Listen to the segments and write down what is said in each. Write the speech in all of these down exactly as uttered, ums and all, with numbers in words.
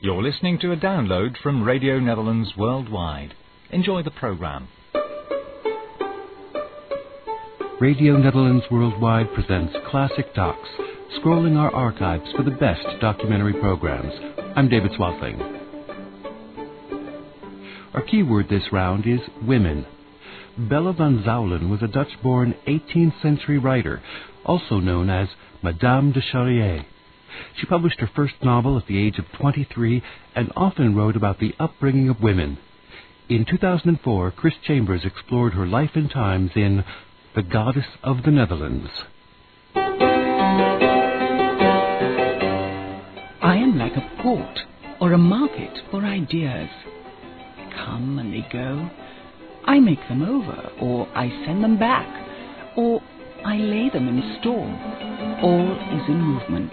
You're listening to a download from Radio Netherlands Worldwide. Enjoy the programme. Radio Netherlands Worldwide presents Classic Docs, scrolling our archives for the best documentary programs. I'm David Swatling. Our keyword this round is women. Belle van Zuylen was a Dutch-born eighteenth century writer, also known as Madame de Charrière. She published her first novel at the age of twenty-three and often wrote about the upbringing of women. In two thousand four, Chris Chambers explored her life and times in The Goddess of the Netherlands. I am like a port or a market for ideas. They come and they go. I make them over, or I send them back, or I lay them in store. All is in movement.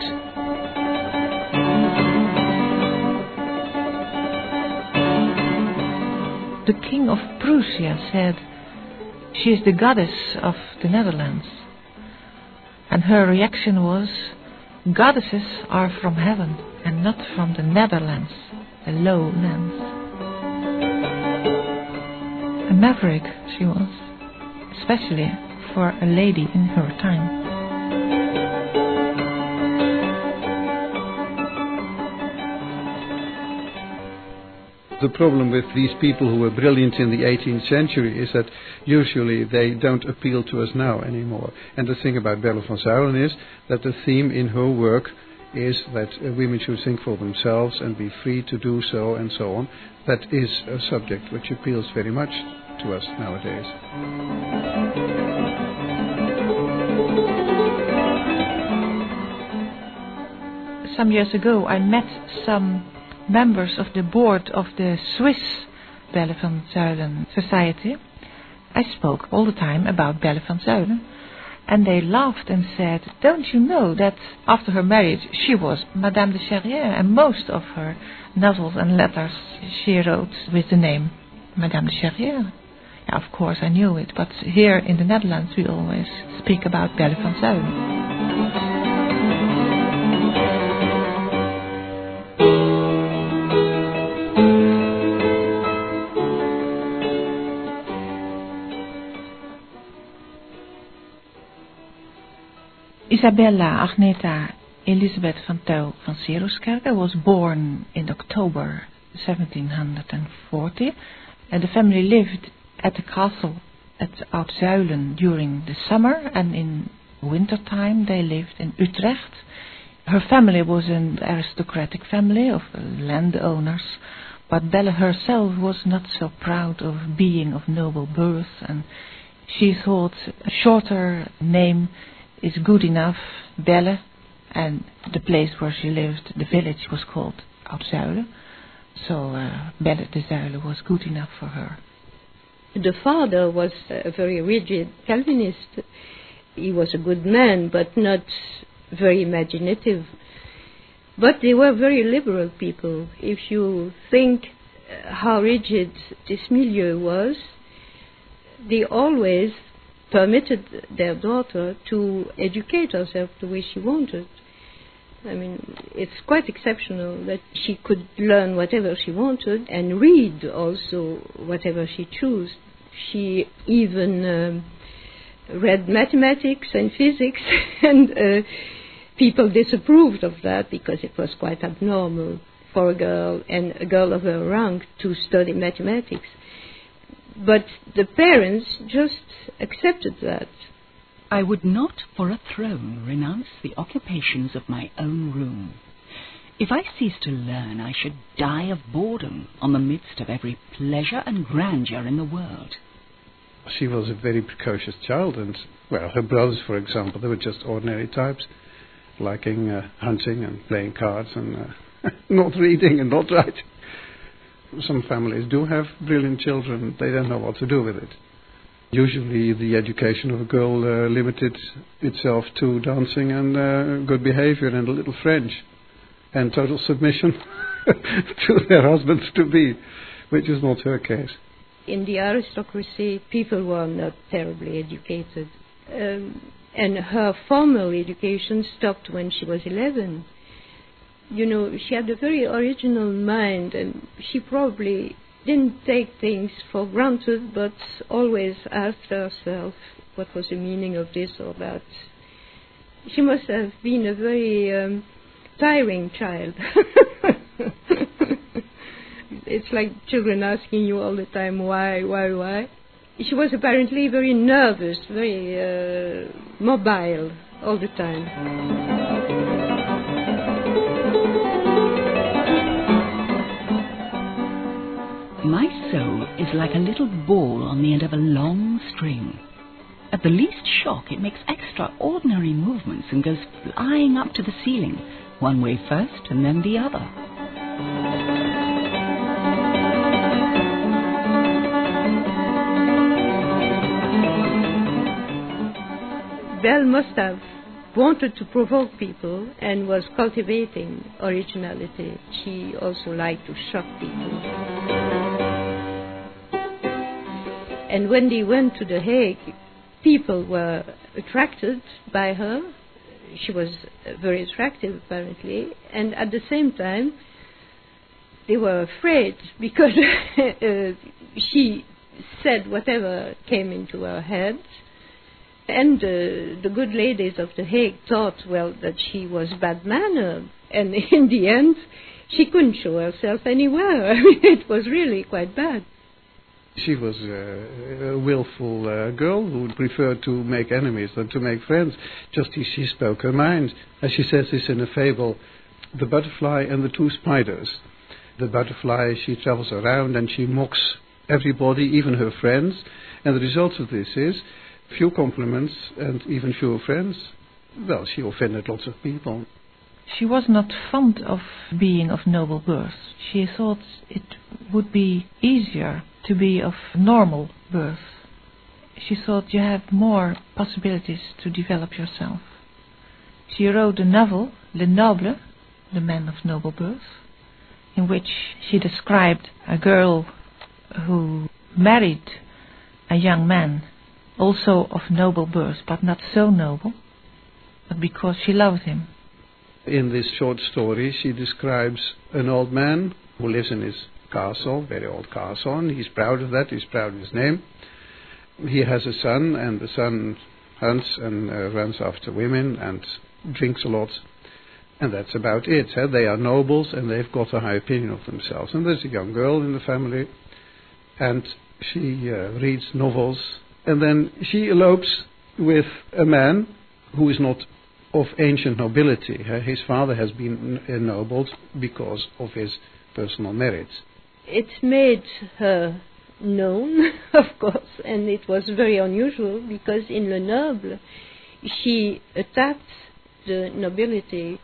The King of Prussia said, "She is the goddess of the Netherlands." And her reaction was, "Goddesses are from heaven and not from the Netherlands, the lowlands." A maverick she was, especially for a lady in her time. The problem with these people who were brilliant in the eighteenth century is that usually they don't appeal to us now anymore. And the thing about Belle van Zuylen is that the theme in her work is that uh, women should think for themselves and be free to do so and so on. That is a subject which appeals very much to us nowadays. Some years ago I met some members of the board of the Swiss Belle van Zuylen Society. I spoke all the time about Belle van Zuylen, and they laughed and said, "Don't you know that after her marriage she was Madame de Charrière, and most of her novels and letters she wrote with the name Madame de Charrière?" Yeah, of course I knew it, but here in the Netherlands we always speak about Belle van Zuylen. Isabella Agneta Elisabeth van Tuyl van Seruskerke was born in October seventeen forty, and the family lived at the castle at Oud Zuilen during the summer, and in winter time they lived in Utrecht. Her family was an aristocratic family of landowners, but Belle herself was not so proud of being of noble birth, and she thought a shorter name is good enough, Belle, and the place where she lived, the village, was called Oud Zuilen, so uh, Belle de Zuylen was good enough for her. The father was a very rigid Calvinist. He was a good man, but not very imaginative. But they were very liberal people. If you think how rigid this milieu was, they always permitted their daughter to educate herself the way she wanted. I mean, it's quite exceptional that she could learn whatever she wanted and read also whatever she chose. She even um, read mathematics and physics, and uh, people disapproved of that because it was quite abnormal for a girl and a girl of her rank to study mathematics. But the parents just accepted that. I would not for a throne renounce the occupations of my own room. If I ceased to learn, I should die of boredom on the midst of every pleasure and grandeur in the world. She was a very precocious child, and, well, her brothers, for example, they were just ordinary types, liking uh, hunting and playing cards and uh, not reading and not writing. Some families do have brilliant children. They don't know what to do with it. Usually the education of a girl uh, limited itself to dancing and uh, good behavior and a little French and total submission to their husbands to be, which is not her case. In the aristocracy, people were not terribly educated. Um, and her formal education stopped when she was eleven. You know, she had a very original mind, and she probably didn't take things for granted, but always asked herself what was the meaning of this or that. She must have been a very um, tiring child. It's like children asking you all the time, why, why, why? She was apparently very nervous, very uh, mobile all the time. My soul is like a little ball on the end of a long string. At the least shock, it makes extraordinary movements and goes flying up to the ceiling, one way first and then the other. Belle must have wanted to provoke people and was cultivating originality. She also liked to shock people. And when they went to The Hague, people were attracted by her. She was very attractive, apparently. And at the same time, they were afraid because uh, she said whatever came into her head. And uh, the good ladies of The Hague thought, well, that she was bad-mannered. And in the end, she couldn't show herself anywhere. I mean, it was really quite bad. She was uh, a willful uh, girl who would prefer to make enemies than to make friends. Just as she spoke her mind. As she says this in a fable, The Butterfly and the Two Spiders. The butterfly, she travels around and she mocks everybody, even her friends. And the result of this is few compliments and even fewer friends. Well, she offended lots of people. She was not fond of being of noble birth. She thought it would be easier to be of normal birth. She thought you had more possibilities to develop yourself. She wrote a novel, Le Noble, The Man of Noble Birth, in which she described a girl who married a young man, also of noble birth, but not so noble, but because she loved him. In this short story, she describes an old man who lives in his castle, very old castle, and he's proud of that, he's proud of his name. He has a son, and the son hunts and uh, runs after women and drinks a lot, and that's about it. Eh? They are nobles, and they've got a high opinion of themselves. And there's a young girl in the family, and she uh, reads novels, and then she elopes with a man who is not of ancient nobility. His father has been ennobled because of his personal merits. It made her known, of course, and it was very unusual because in Le Noble she attacked the nobility.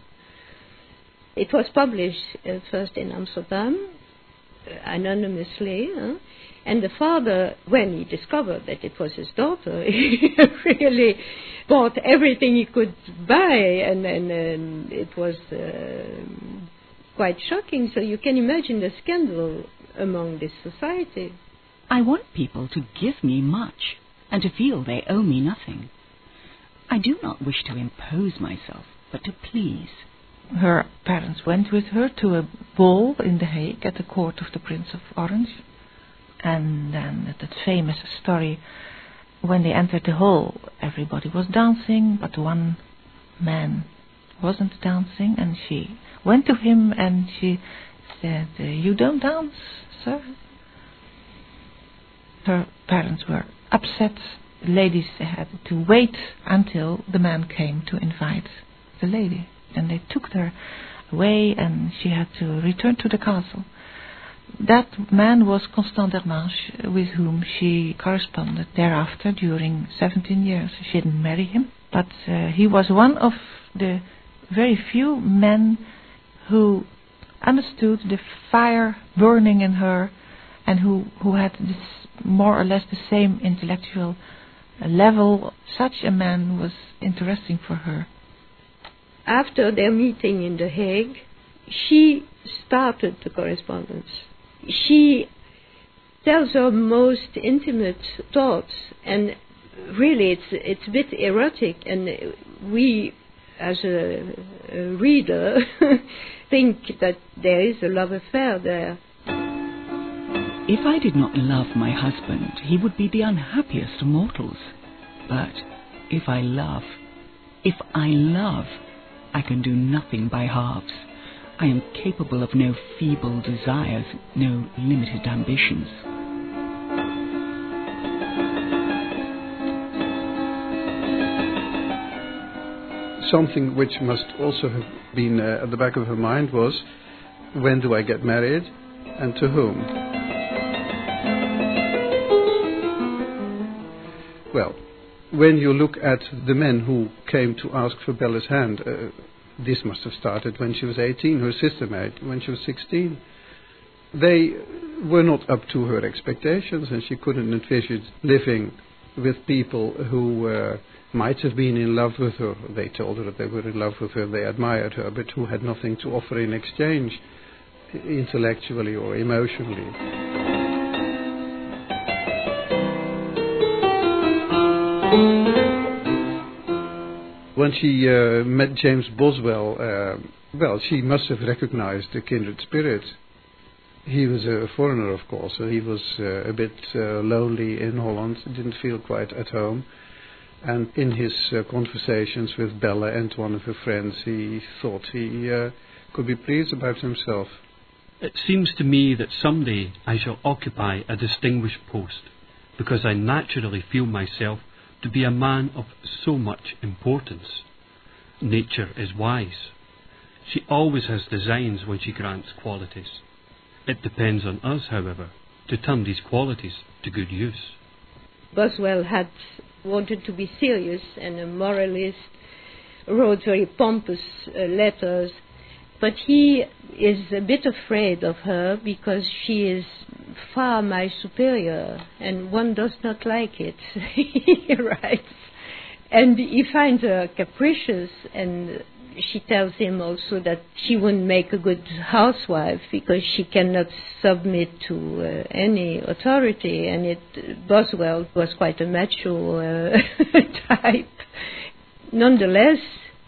It was published uh, first in Amsterdam, uh, anonymously, huh? And the father, when he discovered that it was his daughter, he really bought everything he could buy, and, and, and it was uh, quite shocking. So you can imagine the scandal among this society. I want people to give me much and to feel they owe me nothing. I do not wish to impose myself, but to please. Her parents went with her to a ball in The Hague at the court of the Prince of Orange. And then that famous story, when they entered the hall, everybody was dancing, but one man wasn't dancing, and she went to him and she said, "You don't dance, sir?" Her parents were upset. The ladies had to wait until the man came to invite the lady, and they took her away, and she had to return to the castle. That man was Constant Dermanche, with whom she corresponded thereafter during seventeen years. She didn't marry him, but uh, he was one of the very few men who understood the fire burning in her, and who, who had this more or less the same intellectual level. Such a man was interesting for her. After their meeting in The Hague, she started the correspondence. She tells her most intimate thoughts, and really it's it's a bit erotic, and we as a, a reader, think that there is a love affair there. If I did not love my husband, he would be the unhappiest of mortals. But if I love, if I love, I can do nothing by halves. I am capable of no feeble desires, no limited ambitions. Something which must also have been uh, at the back of her mind was, when do I get married and to whom? Well, when you look at the men who came to ask for Bella's hand, uh, this must have started when she was eighteen, her sister married when she was sixteen. They were not up to her expectations, and she couldn't envisage living with people who uh, might have been in love with her. They told her that they were in love with her, they admired her, but who had nothing to offer in exchange, intellectually or emotionally. When she uh, met James Boswell, uh, well, she must have recognized the kindred spirit. He was a foreigner, of course, so he was uh, a bit uh, lonely in Holland, didn't feel quite at home. And in his uh, conversations with Bella and one of her friends, he thought he uh, could be pleased about himself. It seems to me that someday I shall occupy a distinguished post, because I naturally feel myself to be a man of so much importance. Nature is wise. She always has designs when she grants qualities. It depends on us, however, to turn these qualities to good use. Boswell had wanted to be serious and a moralist, wrote very pompous uh, letters, but he is a bit afraid of her because she is far my superior, and one does not like it, he writes. And he finds her capricious, and she tells him also that she wouldn't make a good housewife because she cannot submit to uh, any authority, and it, Boswell was quite a macho uh, type. Nonetheless,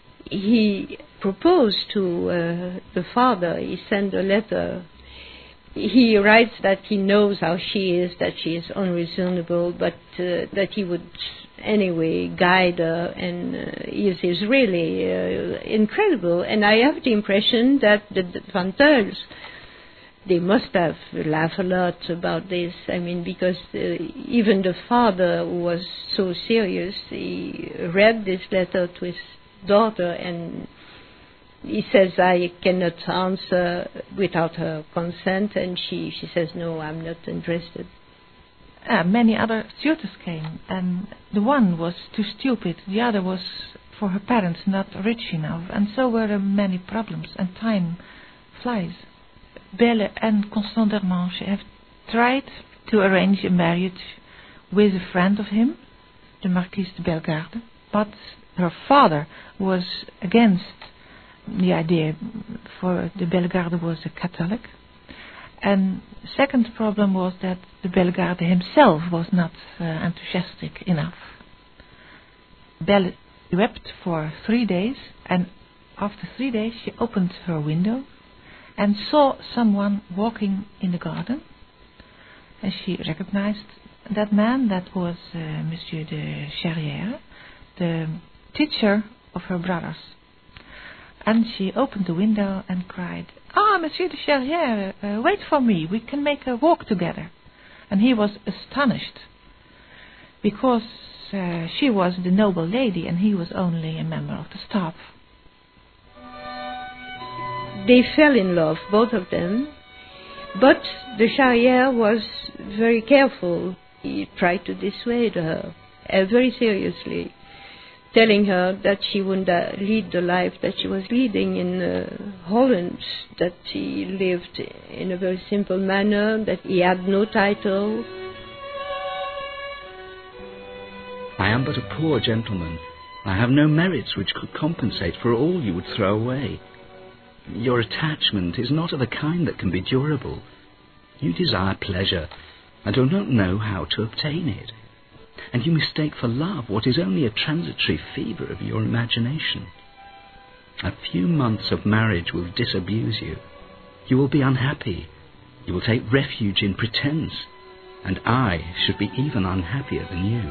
he proposed to uh, the father. He sent a letter. He writes that he knows how she is, that she is unreasonable, but uh, that he would anyway guide her, and uh, is, is really uh, incredible. And I have the impression that the, the Van Tuyls, they must have laughed a lot about this. I mean, because uh, even the father, who was so serious, he read this letter to his daughter, and he says, I cannot answer without her consent, and she, she says, no, I'm not interested. Uh, many other suitors came, and the one was too stupid, the other was for her parents not rich enough, and so were there many problems, and time flies. Belle and Constant d'Ermange have tried to arrange a marriage with a friend of him, the Marquise de Bellegarde, but her father was against the idea, for the Bellegarde was a Catholic. And the second problem was that the Bellegarde himself was not uh, enthusiastic enough. Belle wept for three days, and after three days she opened her window and saw someone walking in the garden. And she recognized that man. That was uh, Monsieur de Charrière, the teacher of her brothers. And she opened the window and cried, Ah, Monsieur de Charrière, uh, wait for me, we can make a walk together. And he was astonished, because uh, she was the noble lady and he was only a member of the staff. They fell in love, both of them, but de Charrière was very careful. He tried to dissuade her, uh, very seriously, telling her that she wouldn't uh, lead the life that she was leading in uh, Holland, that he lived in a very simple manner, that he had no title. I am but a poor gentleman. I have no merits which could compensate for all you would throw away. Your attachment is not of a kind that can be durable. You desire pleasure, and do not know how to obtain it. And you mistake for love what is only a transitory fever of your imagination. A few months of marriage will disabuse you. You will be unhappy. You will take refuge in pretense. And I should be even unhappier than you.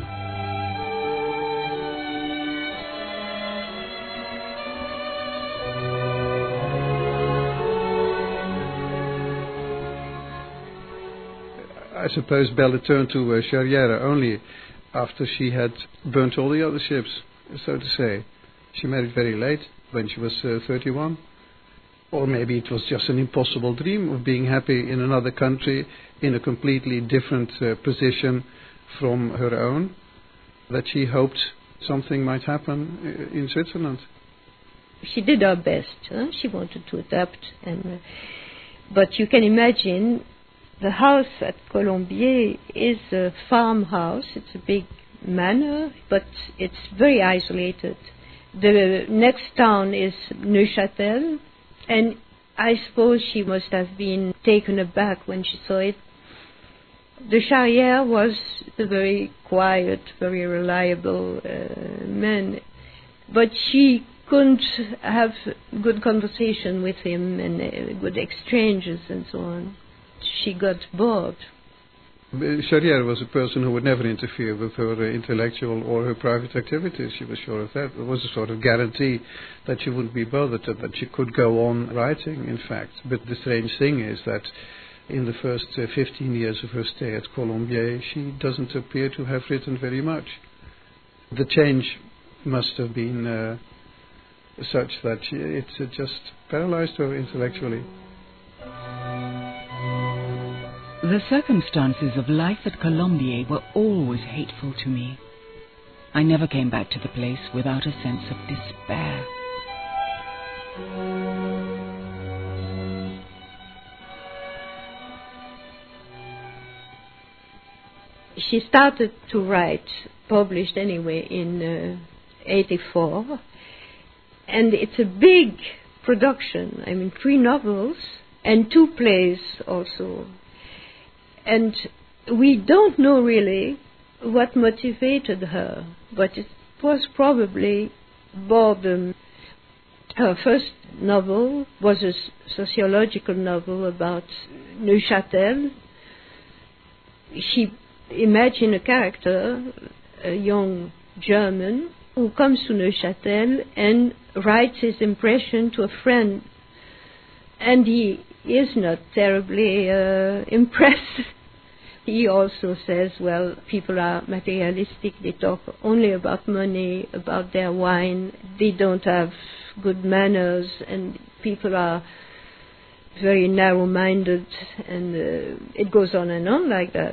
I suppose Belle turned to uh, Charrière only after she had burnt all the other ships, so to say. She married very late, when she was uh, thirty-one. Or maybe it was just an impossible dream of being happy in another country, in a completely different uh, position from her own, that she hoped something might happen in Switzerland. She did her best. Huh? She wanted to adapt, and uh, but you can imagine the house at Colombier is a farmhouse. It's a big manor, but it's very isolated. The next town is Neuchâtel, and I suppose she must have been taken aback when she saw it. The Charrière was a very quiet, very reliable uh, man, but she couldn't have good conversation with him and uh, good exchanges and so on. She got bored. Charrière was a person who would never interfere with her uh, intellectual or her private activities. She was sure of that. It was a sort of guarantee that she wouldn't be bothered, that she could go on writing, in fact. But the strange thing is that in the first uh, fifteen years of her stay at Colombier, she doesn't appear to have written very much. The change must have been uh, such that she, it uh, just paralyzed her intellectually. The circumstances of life at Colombier were always hateful to me. I never came back to the place without a sense of despair. She started to write, published anyway, in uh, eighty-four, and it's a big production. I mean, three novels and two plays also. And we don't know really what motivated her, but it was probably boredom. Her first novel was a sociological novel about Neuchâtel. She imagined a character, a young German, who comes to Neuchâtel and writes his impression to a friend. And he is not terribly uh, impressed. He also says, well, people are materialistic, they talk only about money, about their wine, they don't have good manners, and people are very narrow-minded, and uh, it goes on and on like that.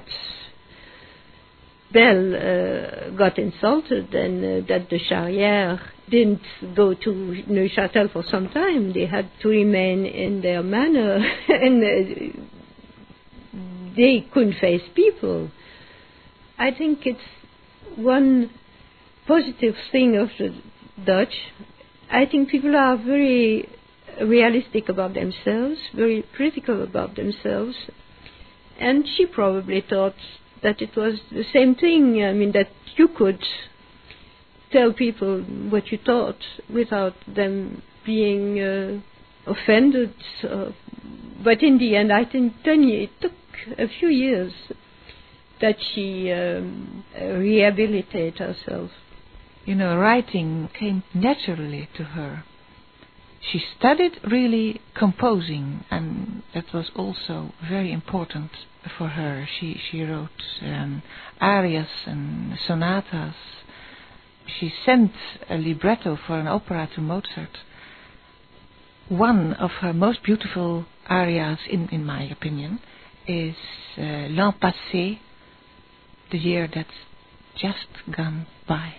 Belle uh, got insulted, and uh, that the Charrière didn't go to Neuchâtel for some time. They had to remain in their manor, and uh, they couldn't face people. I think it's one positive thing of the Dutch. I think people are very realistic about themselves, very critical about themselves, and she probably thought that it was the same thing. I mean, that you could tell people what you thought without them being uh, offended. Uh, but in the end, I think it took a few years that she um, rehabilitated herself. You know, writing came naturally to her. She studied really composing, and that was also very important for her. She she wrote um, arias and sonatas. She sent a libretto for an opera to Mozart. One of her most beautiful arias, in, in my opinion, is uh, L'an passé, the year that's just gone by.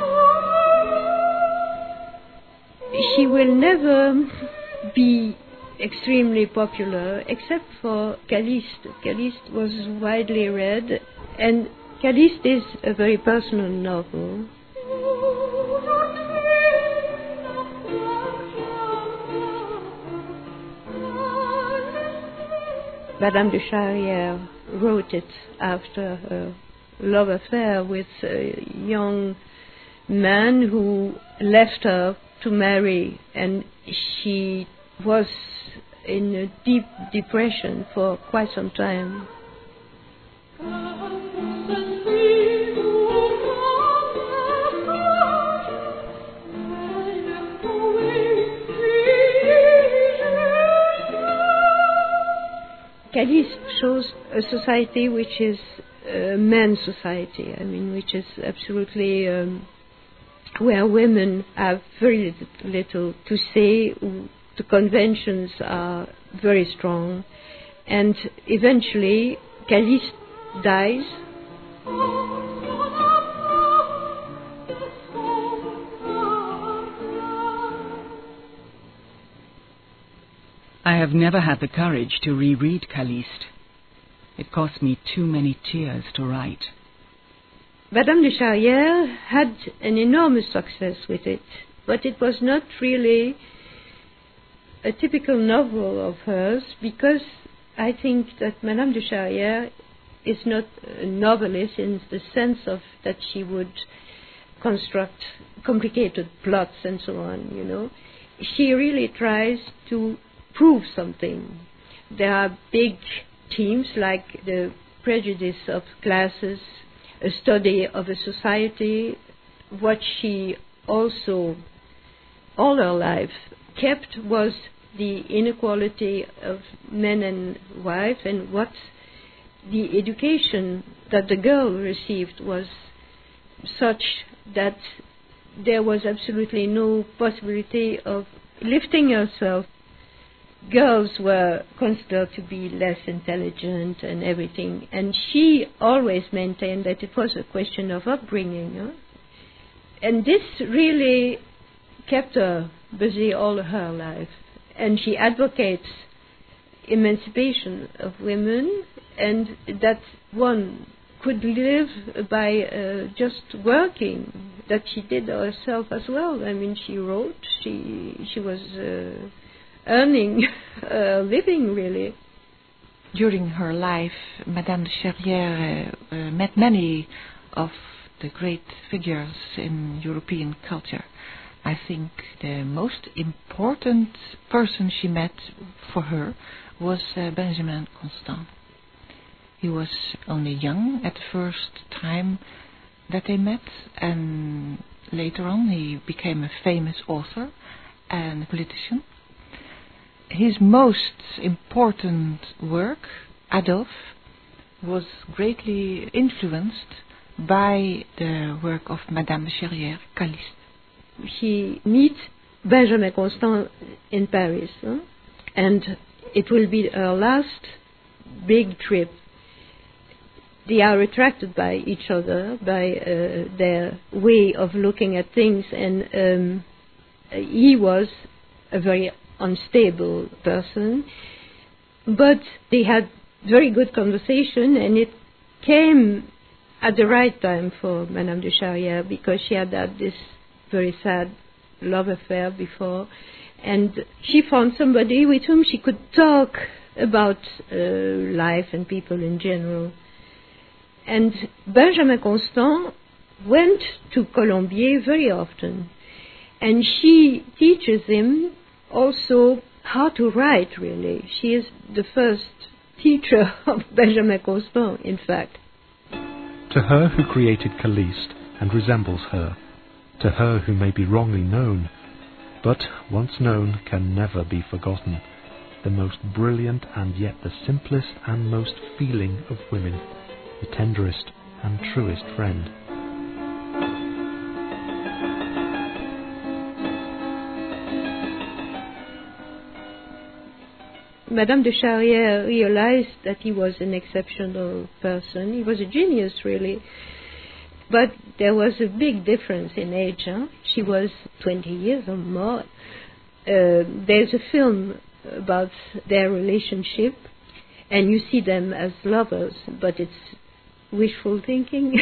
She will never be extremely popular, except for Calyste. Calyste was widely read, and Calyste is a very personal novel. Madame de Charrière wrote it after her love affair with a young man who left her to marry, and she was in a deep depression for quite some time. Calyste shows a society which is a men's society, I mean, which is absolutely um, where women have very little to say. The conventions are very strong, and eventually Calyste dies. I have never had the courage to reread Calyste. It cost me too many tears to write. Madame de Charrière had an enormous success with it, but it was not really a typical novel of hers, because I think that Madame de Charrière is not a novelist in the sense of that she would construct complicated plots and so on, you know. She really tries to prove something. There are big themes like the prejudice of classes, a study of a society. What she also all her life kept was the inequality of men and wife, and what the education that the girl received was such that there was absolutely no possibility of lifting herself. Girls were considered to be less intelligent and everything, and she always maintained that it was a question of upbringing. Huh? And this really kept her busy all her life. And she advocates emancipation of women, and that one could live by uh, just working, that she did herself as well. I mean, she wrote, she, she was... Uh, earning a living, really. During her life, Madame de Charrière uh, uh, met many of the great figures in European culture. I think the most important person she met for her was uh, Benjamin Constant. He was only young at the first time that they met, and later on he became a famous author and a politician. His most important work, Adolphe, was greatly influenced by the work of Madame de Charrière, Calyste. She meets Benjamin Constant in Paris, huh? And it will be her last big trip. They are attracted by each other, by uh, their way of looking at things, and um, he was a very unstable person, but they had very good conversation, and it came at the right time for Madame de Charrière, because she had had this very sad love affair before, and she found somebody with whom she could talk about uh, life and people in general. And Benjamin Constant went to Colombier very often, and she teaches him also how to write, really. She is the first teacher of Benjamin Constant, in fact. To her who created Calyste and resembles her, to her who may be wrongly known, but once known can never be forgotten, the most brilliant and yet the simplest and most feeling of women, the tenderest and truest friend. Madame de Charrière realized that he was an exceptional person. He was a genius, really. But there was a big difference in age. Huh? She was twenty years or more. Uh, there's a film about their relationship, and you see them as lovers, but it's wishful thinking.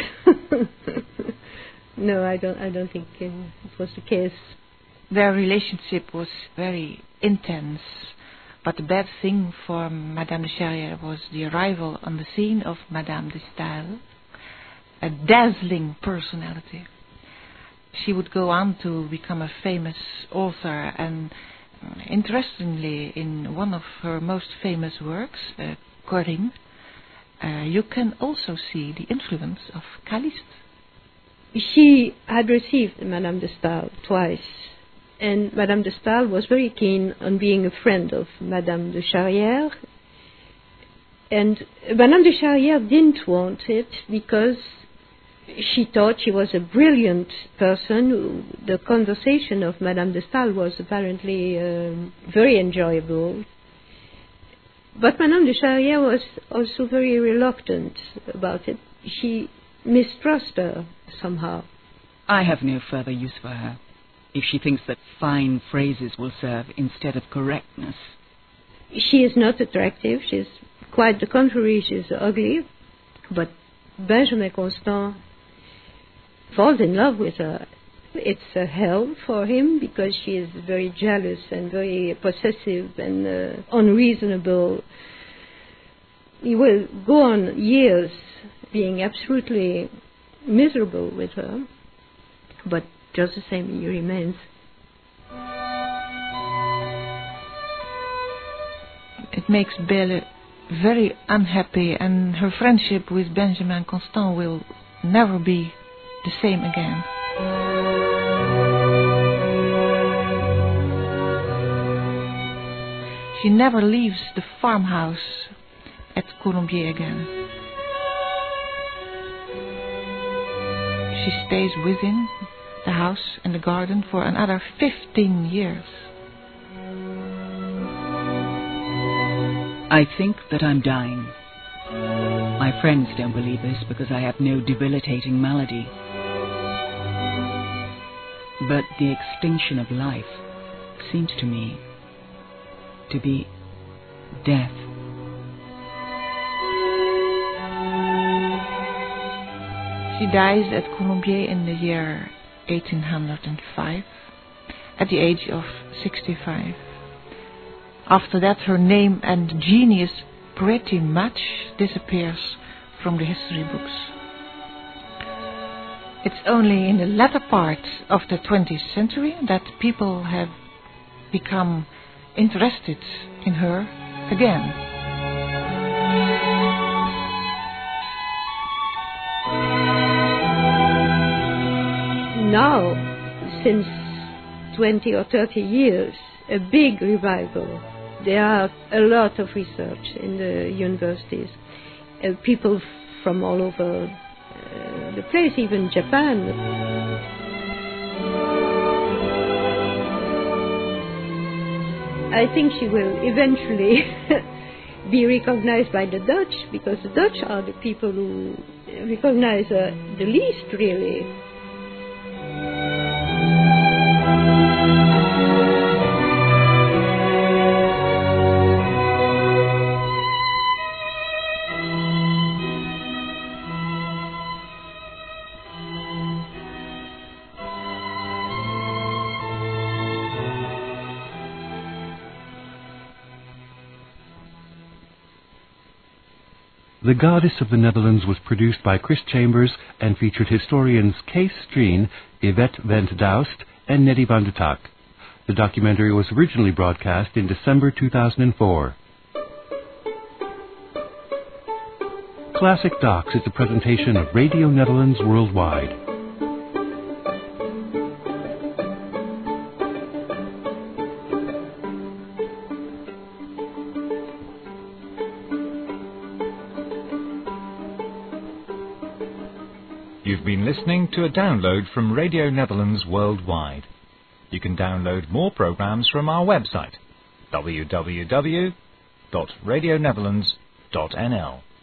No, I don't. I don't think uh, it was the case. Their relationship was very intense, but the bad thing for Madame de Charrière was the arrival on the scene of Madame de Staël, a dazzling personality. She would go on to become a famous author, and uh, interestingly, in one of her most famous works, uh, Corinne, uh, you can also see the influence of Calyste. She had received Madame de Staël twice, and Madame de Staël was very keen on being a friend of Madame de Charrière, and Madame de Charrière didn't want it because she thought she was a brilliant person. The conversation of Madame de Staël was apparently um, very enjoyable. But Madame de Charrière was also very reluctant about it. She mistrusted her somehow. I have no further use for her, if she thinks that fine phrases will serve instead of correctness. She is not attractive. She's quite the contrary. She's ugly. But Benjamin Constant falls in love with her. It's a hell for him because she is very jealous and very possessive and uh, unreasonable. He will go on years being absolutely miserable with her, but just the same he remains. It makes Belle very unhappy, and her friendship with Benjamin Constant will never be the same again. She never leaves the farmhouse at Colombier again. She stays within the house and the garden for another fifteen years. I think that I'm dying. My friends don't believe this because I have no debilitating malady. But the extinction of life seems to me to be death. She dies at Colombier in the year eighteen hundred five, at the age of sixty-five. After that, her name and genius pretty much disappears from the history books. It's only in the latter part of the twentieth century that people have become interested in her again. Now, since twenty or thirty years, a big revival. There are a lot of research in the universities. Uh, people from all over uh, the place, even Japan. I think she will eventually be recognized by the Dutch, because the Dutch are the people who recognize her the least, really. The Goddess of the Netherlands was produced by Chris Chambers and featured historians Kees Streen, Yvette Wendt Doust, and Nettie van de Tak. The documentary was originally broadcast in December two thousand four. Classic Docs is a presentation of Radio Netherlands Worldwide. You've been listening to a download from Radio Netherlands Worldwide. You can download more programs from our website, w w w dot radio netherlands dot n l.